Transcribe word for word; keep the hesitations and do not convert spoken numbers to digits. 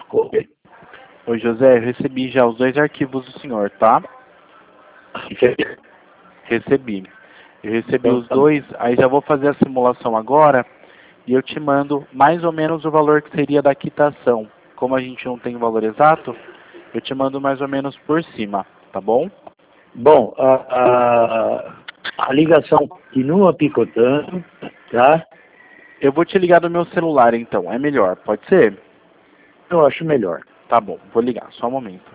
Oi. Oi, José, eu recebi já os dois arquivos do senhor, tá? Recebi. Eu recebi Então, os tá dois, aí já vou fazer a simulação agora e eu te mando mais ou menos o valor que seria da quitação. Como a gente não tem o valor exato, eu te mando mais ou menos por cima, tá bom? bom, a, a, a ligação continua picotando, tá? Eu vou te ligar do meu celular então, é melhor, pode ser? Eu acho melhor. Tá bom, vou ligar, só um momento.